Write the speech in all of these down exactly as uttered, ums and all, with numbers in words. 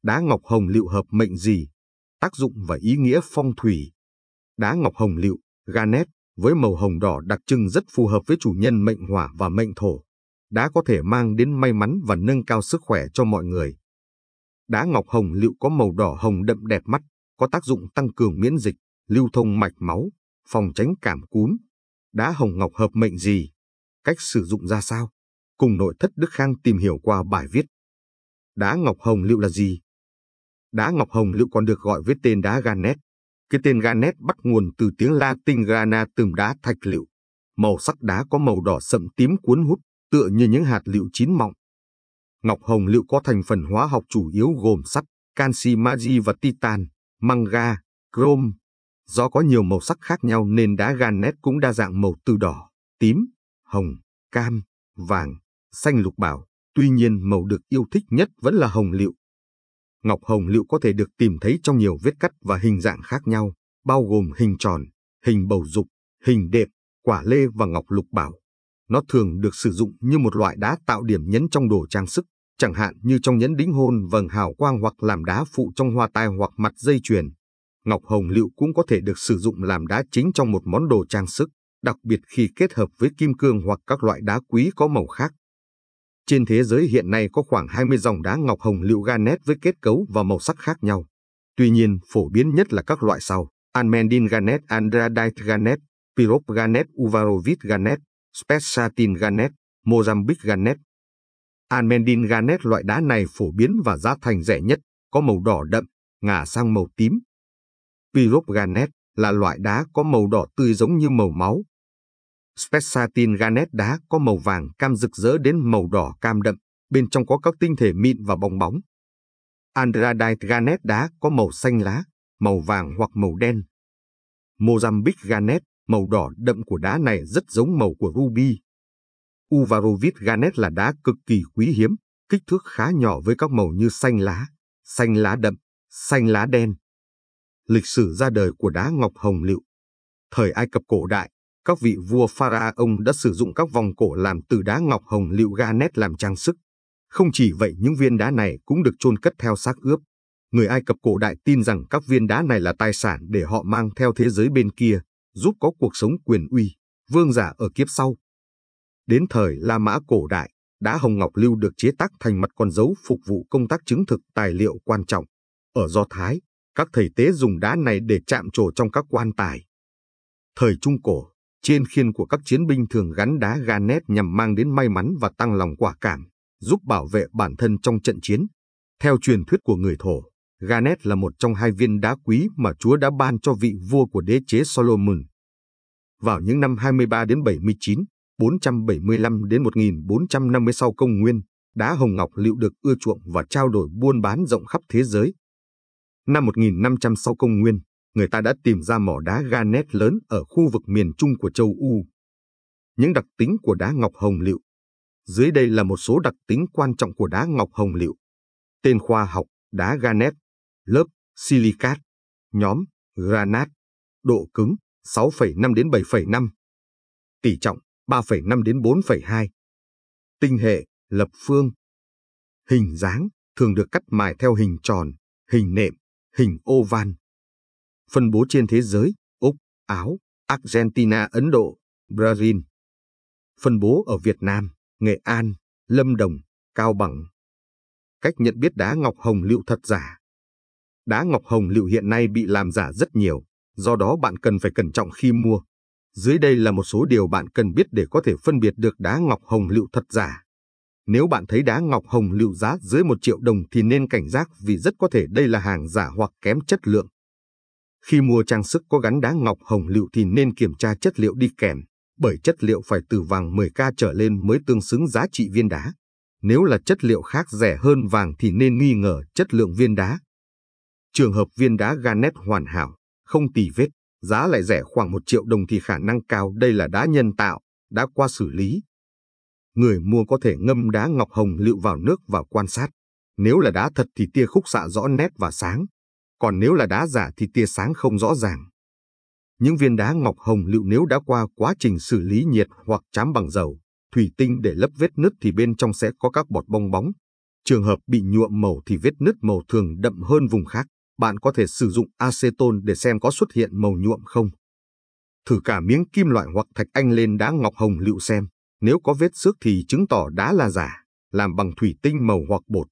Đá ngọc hồng lựu hợp mệnh gì? Tác dụng và ý nghĩa phong thủy. Đá ngọc hồng lựu, garnet, với màu hồng đỏ đặc trưng rất phù hợp với chủ nhân mệnh hỏa và mệnh thổ. Đá có thể mang đến may mắn và nâng cao sức khỏe cho mọi người. Đá ngọc hồng lựu có màu đỏ hồng đậm đẹp mắt, có tác dụng tăng cường miễn dịch, lưu thông mạch máu, phòng tránh cảm cúm. Đá hồng ngọc hợp mệnh gì? Cách sử dụng ra sao? Cùng nội thất Đức Khang tìm hiểu qua bài viết. Đá ngọc hồng lựu là gì? Đá ngọc hồng lựu còn được gọi với tên đá garnet. Cái tên garnet bắt nguồn từ tiếng Latin grana, từ đá thạch lựu. Màu sắc đá có màu đỏ sậm tím cuốn hút, tựa như những hạt lựu chín mọng. Ngọc hồng lựu có thành phần hóa học chủ yếu gồm sắt, canxi, magie và titan, manga, chrome. Do có nhiều màu sắc khác nhau nên đá garnet cũng đa dạng màu từ đỏ, tím, hồng, cam, vàng, xanh lục bảo. Tuy nhiên màu được yêu thích nhất vẫn là hồng lựu. Ngọc hồng lựu có thể được tìm thấy trong nhiều vết cắt và hình dạng khác nhau, bao gồm hình tròn, hình bầu dục, hình đệm, quả lê và ngọc lục bảo. Nó thường được sử dụng như một loại đá tạo điểm nhấn trong đồ trang sức, chẳng hạn như trong nhẫn đính hôn vầng hào quang hoặc làm đá phụ trong hoa tai hoặc mặt dây chuyền. Ngọc hồng lựu cũng có thể được sử dụng làm đá chính trong một món đồ trang sức, đặc biệt khi kết hợp với kim cương hoặc các loại đá quý có màu khác. Trên thế giới hiện nay có khoảng hai mươi dòng đá ngọc hồng lựu garnet với kết cấu và màu sắc khác nhau. Tuy nhiên, phổ biến nhất là các loại sau: Almendin garnet, Andradite garnet, Pirop garnet, Uvarovite garnet, Spessatin garnet, Mozambique garnet. Almendin garnet, loại đá này phổ biến và giá thành rẻ nhất, có màu đỏ đậm, ngả sang màu tím. Pirop garnet là loại đá có màu đỏ tươi giống như màu máu. Spessatin garnet, đá có màu vàng cam rực rỡ đến màu đỏ cam đậm, bên trong có các tinh thể mịn và bong bóng. Andradite garnet, đá có màu xanh lá, màu vàng hoặc màu đen. Mozambique garnet, màu đỏ đậm của đá này rất giống màu của ruby. Uvarovite garnet là đá cực kỳ quý hiếm, kích thước khá nhỏ với các màu như xanh lá, xanh lá đậm, xanh lá đen. Lịch sử ra đời của đá ngọc hồng lựu. Thời Ai Cập cổ đại, các vị vua pharaoh đã sử dụng các vòng cổ làm từ đá ngọc hồng lựu garnet làm trang sức. Không chỉ vậy, những viên đá này cũng được chôn cất theo xác ướp. Người Ai Cập cổ đại tin rằng các viên đá này là tài sản để họ mang theo thế giới bên kia, giúp có cuộc sống quyền uy, vương giả ở kiếp sau. Đến thời La Mã cổ đại, đá hồng ngọc lựu được chế tác thành mặt con dấu phục vụ công tác chứng thực tài liệu quan trọng. Ở Do Thái, các thầy tế dùng đá này để chạm trổ trong các quan tài. Thời Trung Cổ, trên khiên của các chiến binh thường gắn đá garnet nhằm mang đến may mắn và tăng lòng quả cảm, giúp bảo vệ bản thân trong trận chiến. Theo truyền thuyết của người Thổ, garnet là một trong hai viên đá quý mà Chúa đã ban cho vị vua của đế chế Solomon. Vào những năm hai mươi ba đến bảy mươi chín, bốn trăm bảy mươi lăm đến một nghìn bốn trăm năm mươi sau công nguyên, đá hồng ngọc lựu được ưa chuộng và trao đổi buôn bán rộng khắp thế giới. Năm một nghìn năm trăm sau công nguyên, người ta đã tìm ra mỏ đá garnet lớn ở khu vực miền Trung của châu Âu. Những đặc tính của đá ngọc hồng lựu. Dưới đây là một số đặc tính quan trọng của đá ngọc hồng lựu. Tên khoa học: đá garnet. Lớp: silicat. Nhóm: granat. Độ cứng: sáu phẩy năm đến bảy phẩy năm. Tỷ trọng: ba phẩy năm đến bốn phẩy hai. Tinh hệ: lập phương. Hình dáng: thường được cắt mài theo hình tròn, hình nệm, hình oval. Phân bố trên thế giới: Úc, Áo, Argentina, Ấn Độ, Brazil. Phân bố ở Việt Nam: Nghệ An, Lâm Đồng, Cao Bằng. Cách nhận biết đá ngọc hồng lựu thật giả. Đá ngọc hồng lựu hiện nay bị làm giả rất nhiều, do đó bạn cần phải cẩn trọng khi mua. Dưới đây là một số điều bạn cần biết để có thể phân biệt được đá ngọc hồng lựu thật giả. Nếu bạn thấy đá ngọc hồng lựu giá dưới một triệu đồng thì nên cảnh giác, vì rất có thể đây là hàng giả hoặc kém chất lượng. Khi mua trang sức có gắn đá ngọc hồng lựu thì nên kiểm tra chất liệu đi kèm, bởi chất liệu phải từ vàng mười ca trở lên mới tương xứng giá trị viên đá. Nếu là chất liệu khác rẻ hơn vàng thì nên nghi ngờ chất lượng viên đá. Trường hợp viên đá garnet hoàn hảo, không tì vết, giá lại rẻ khoảng một triệu đồng thì khả năng cao đây là đá nhân tạo, đã qua xử lý. Người mua có thể ngâm đá ngọc hồng lựu vào nước và quan sát. Nếu là đá thật thì tia khúc xạ rõ nét và sáng, còn nếu là đá giả thì tia sáng không rõ ràng. Những viên đá ngọc hồng lựu nếu đã qua quá trình xử lý nhiệt hoặc trám bằng dầu, thủy tinh để lấp vết nứt thì bên trong sẽ có các bọt bong bóng. Trường hợp bị nhuộm màu thì vết nứt màu thường đậm hơn vùng khác. Bạn có thể sử dụng acetone để xem có xuất hiện màu nhuộm không. Thử cả miếng kim loại hoặc thạch anh lên đá ngọc hồng lựu xem. Nếu có vết xước thì chứng tỏ đá là giả, làm bằng thủy tinh màu hoặc bột.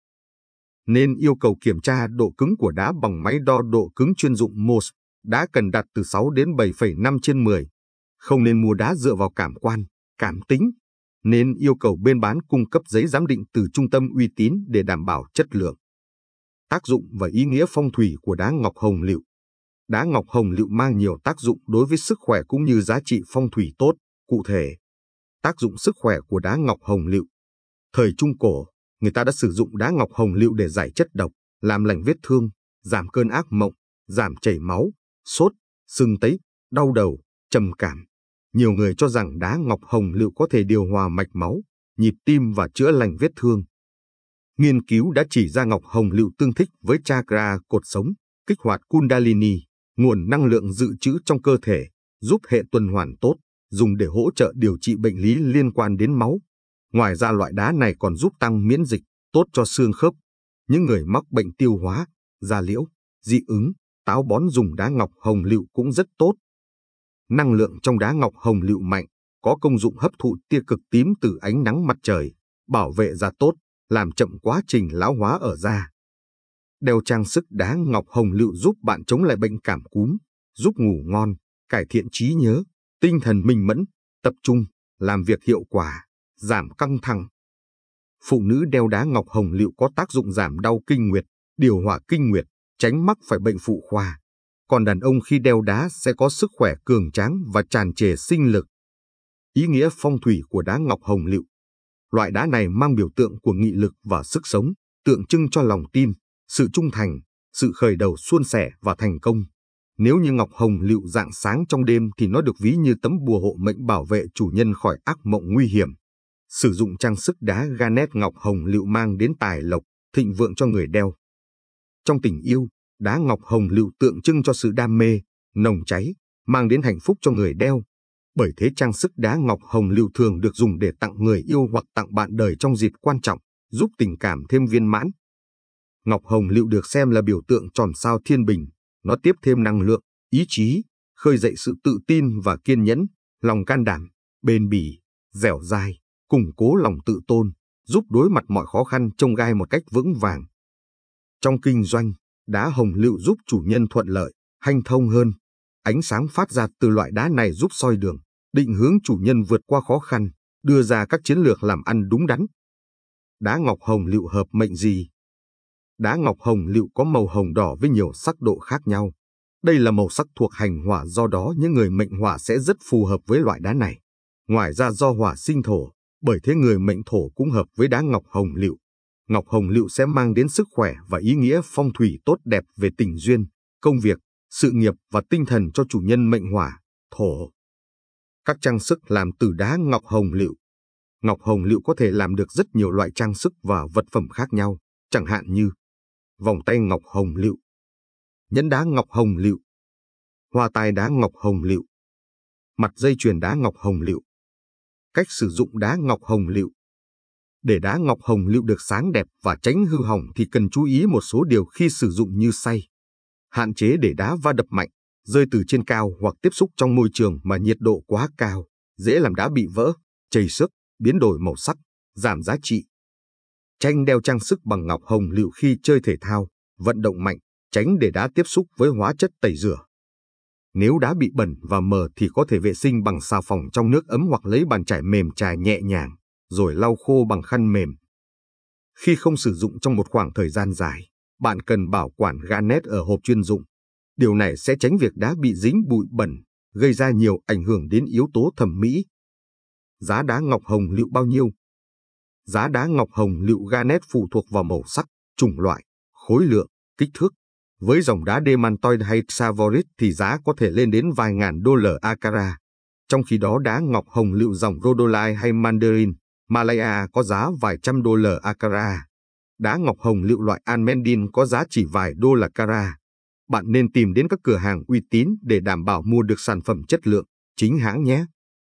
Nên yêu cầu kiểm tra độ cứng của đá bằng máy đo độ cứng chuyên dụng em o ét. Đá cần đạt từ sáu đến bảy phẩy năm trên mười. Không nên mua đá dựa vào cảm quan, cảm tính. Nên yêu cầu bên bán cung cấp giấy giám định từ trung tâm uy tín để đảm bảo chất lượng. Tác dụng và ý nghĩa phong thủy của đá ngọc hồng lựu. Đá ngọc hồng lựu mang nhiều tác dụng đối với sức khỏe cũng như giá trị phong thủy tốt. Cụ thể, tác dụng sức khỏe của đá ngọc hồng lựu. Thời Trung Cổ, người ta đã sử dụng đá ngọc hồng lựu để giải chất độc, làm lành vết thương, giảm cơn ác mộng, giảm chảy máu, sốt, sưng tấy, đau đầu, trầm cảm. Nhiều người cho rằng đá ngọc hồng lựu có thể điều hòa mạch máu, nhịp tim và chữa lành vết thương. Nghiên cứu đã chỉ ra ngọc hồng lựu tương thích với chakra cột sống, kích hoạt Kundalini, nguồn năng lượng dự trữ trong cơ thể, giúp hệ tuần hoàn tốt, dùng để hỗ trợ điều trị bệnh lý liên quan đến máu. Ngoài ra loại đá này còn giúp tăng miễn dịch, tốt cho xương khớp. Những người mắc bệnh tiêu hóa, da liễu, dị ứng, táo bón dùng đá ngọc hồng lựu cũng rất tốt. Năng lượng trong đá ngọc hồng lựu mạnh, có công dụng hấp thụ tia cực tím từ ánh nắng mặt trời, bảo vệ da tốt, làm chậm quá trình lão hóa ở da. Đeo trang sức đá ngọc hồng lựu giúp bạn chống lại bệnh cảm cúm, giúp ngủ ngon, cải thiện trí nhớ, tinh thần minh mẫn, tập trung, làm việc hiệu quả, giảm căng thẳng. Phụ nữ đeo đá ngọc hồng lựu có tác dụng giảm đau kinh nguyệt, điều hòa kinh nguyệt, tránh mắc phải bệnh phụ khoa. Còn đàn ông khi đeo đá sẽ có sức khỏe cường tráng và tràn trề sinh lực. Ý nghĩa phong thủy của đá ngọc hồng lựu. Loại đá này mang biểu tượng của nghị lực và sức sống, tượng trưng cho lòng tin, sự trung thành, sự khởi đầu suôn sẻ và thành công. Nếu như ngọc hồng lựu rạng sáng trong đêm thì nó được ví như tấm bùa hộ mệnh bảo vệ chủ nhân khỏi ác mộng nguy hiểm. Sử dụng trang sức đá garnet ngọc hồng lựu mang đến tài lộc, thịnh vượng cho người đeo. Trong tình yêu, đá ngọc hồng lựu tượng trưng cho sự đam mê, nồng cháy, mang đến hạnh phúc cho người đeo. Bởi thế trang sức đá ngọc hồng lựu thường được dùng để tặng người yêu hoặc tặng bạn đời trong dịp quan trọng, giúp tình cảm thêm viên mãn. Ngọc hồng lựu được xem là biểu tượng tròn sao thiên bình, nó tiếp thêm năng lượng, ý chí, khơi dậy sự tự tin và kiên nhẫn, lòng can đảm, bền bỉ, dẻo dai, củng cố lòng tự tôn, giúp đối mặt mọi khó khăn chông gai một cách vững vàng. Trong kinh doanh, đá hồng lựu giúp chủ nhân thuận lợi, hanh thông hơn. Ánh sáng phát ra từ loại đá này giúp soi đường, định hướng chủ nhân vượt qua khó khăn, đưa ra các chiến lược làm ăn đúng đắn. Đá ngọc hồng lựu hợp mệnh gì? Đá ngọc hồng lựu có màu hồng đỏ với nhiều sắc độ khác nhau. Đây là màu sắc thuộc hành hỏa, do đó những người mệnh hỏa sẽ rất phù hợp với loại đá này. Ngoài ra do hỏa sinh thổ, bởi thế người mệnh thổ cũng hợp với đá ngọc hồng lựu. Ngọc hồng lựu sẽ mang đến sức khỏe và ý nghĩa phong thủy tốt đẹp về tình duyên, công việc, sự nghiệp và tinh thần cho chủ nhân mệnh hỏa, thổ. Các trang sức làm từ đá ngọc hồng lựu. Ngọc hồng lựu có thể làm được rất nhiều loại trang sức và vật phẩm khác nhau, chẳng hạn như vòng tay ngọc hồng lựu, nhẫn đá ngọc hồng lựu, hoa tai đá ngọc hồng lựu, mặt dây chuyền đá ngọc hồng lựu. Cách sử dụng đá ngọc hồng lựu. Để đá ngọc hồng lựu được sáng đẹp và tránh hư hỏng thì cần chú ý một số điều khi sử dụng như xay. Hạn chế để đá va đập mạnh, rơi từ trên cao hoặc tiếp xúc trong môi trường mà nhiệt độ quá cao, dễ làm đá bị vỡ, chảy xước, biến đổi màu sắc, giảm giá trị. Tránh đeo trang sức bằng ngọc hồng lựu khi chơi thể thao, vận động mạnh, tránh để đá tiếp xúc với hóa chất tẩy rửa. Nếu đá bị bẩn và mờ thì có thể vệ sinh bằng xà phòng trong nước ấm hoặc lấy bàn chải mềm chà nhẹ nhàng, rồi lau khô bằng khăn mềm. Khi không sử dụng trong một khoảng thời gian dài, bạn cần bảo quản garnet ở hộp chuyên dụng. Điều này sẽ tránh việc đá bị dính bụi bẩn, gây ra nhiều ảnh hưởng đến yếu tố thẩm mỹ. Giá đá ngọc hồng lựu bao nhiêu? Giá đá ngọc hồng lựu garnet phụ thuộc vào màu sắc, chủng loại, khối lượng, kích thước. Với dòng đá demantoid hay savorite thì giá có thể lên đến vài ngàn đô la a carat. Trong khi đó đá ngọc hồng lựu dòng rhodolite hay mandarin, Malaya có giá vài trăm đô la a carat. Đá ngọc hồng lựu loại almendin có giá chỉ vài đô la carat. Bạn nên tìm đến các cửa hàng uy tín để đảm bảo mua được sản phẩm chất lượng, chính hãng nhé.